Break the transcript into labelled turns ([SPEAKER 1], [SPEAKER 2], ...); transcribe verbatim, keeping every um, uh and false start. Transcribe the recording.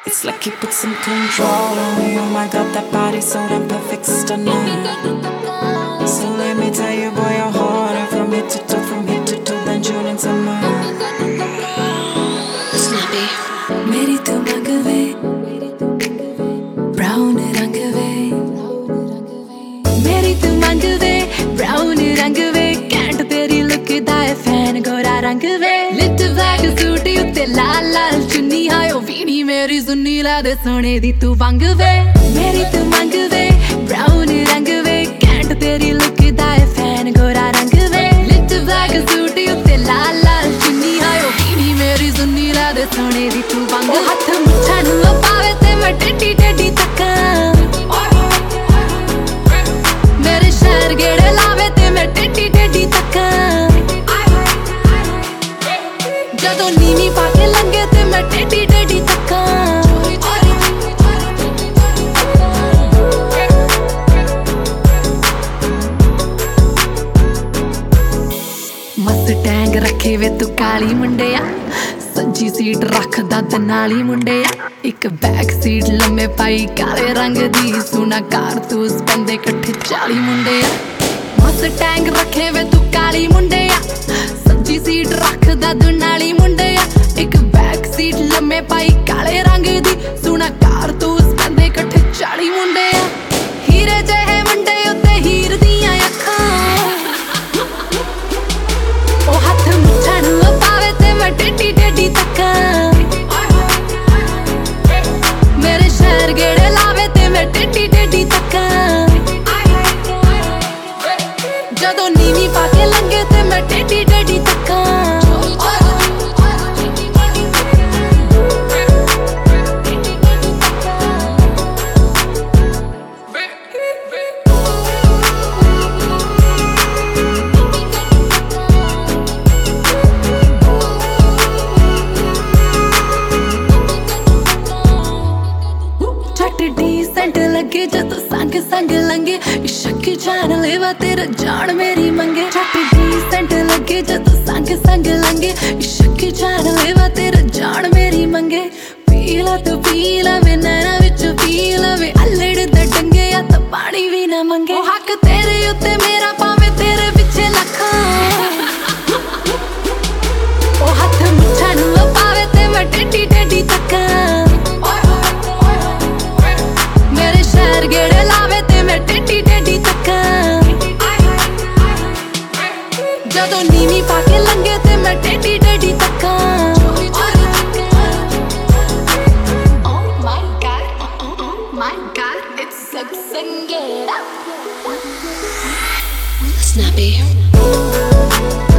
[SPEAKER 1] It's like he put some control on me. Oh my god, that body's so damn perfect, stunning. So let me tell you, boy, you're harder from head to toe, from head to toe than June and summer.
[SPEAKER 2] Snappy.
[SPEAKER 1] मेरी तू मंगवे brown रंग वे, मेरी तू मंगवे brown रंग वे, cantt तेरी look दा है fan गोरा रंग वे, लिट ब्लैक सूट उत्ते लाल लाल चुन्नी हायो वीणी मेरी सुन्नी ला दे सोने दी तू वंग वे, मेरी तू मंगवे ब्राउन रंग वे, कैंट तेरी लुक दा है फैन गोरा रंग वे, लिट ब्लैक सूट उत्ते लाल लाल चुन्नी हायो वीणी मेरी सुन्नी ला दे सोने दी तू वंग। हथ मुठा नू पावे ते मैं टेढ़ी टेढ़ी तक्कां, मेरे शहर गेड़े लावे ते मैं टेढ़ी टेढ़ी तक्कां, जदों नीवी पाके लंघे ते मैं टेढ़ी टेढ़ी तक्कां। मस्टैंग रखे वे तू काली मुंडिया, सज्जी सीट रखदा ते नाली मुंडिया, एक बैक सीट लम्मे पाई काले रंग दी, सुना कारतूस बंदे कट्ठे चाली मुंडिया। मस्टैंग रखे वे तू काली मुंडिया, सज्जी सीट रखदा तू नाली मुंडिया, एक बैक सीट लम्मे पाई काले रंग दी, सुना कारतूस बंदे कट्ठे चाली मुंडिया। हीरे जहे मुंडे उत्ते हीर दियां अखां, ओ हथ मुठा नू पावे ते मैं टेढ़ी टेढ़ी तक्कां, मेरे शहर गेड़े लावे ते मैं टेढ़ी टेढ़ी तक्कां, जदों नीवी पाके लंघे ते मैं टेढ़ी टेढ़ी तक्कां। डिसेंट लगे जदों संग संग लंघे, इश्क जान लेवा तेरा जान मेरी मंगे, झट डिसेंट लगे जदों संग संग लंघे, इश्क जान लेवा तेरा जान मेरी मंगे। पीला तू पीला वे नैना विच पीला वे, अल्लड़ दे डंगे या तो पानी भी ना मंगे, ओ हक तेरे उत्ते मेरा पावे तेरे पिछे लखां, ओ हथ मुठा नू पावे ते मैं टेढ़ी टेढ़ी तक्कां, शहर गेड़े लावे ते मैं टेढ़ी टेढ़ी तक्कां, जदों नीवी पाके लंघे ते मैं टेढ़ी टेढ़ी तक्कां। Oh my God, oh, oh, oh my God, it's Sangera.
[SPEAKER 2] Snappy.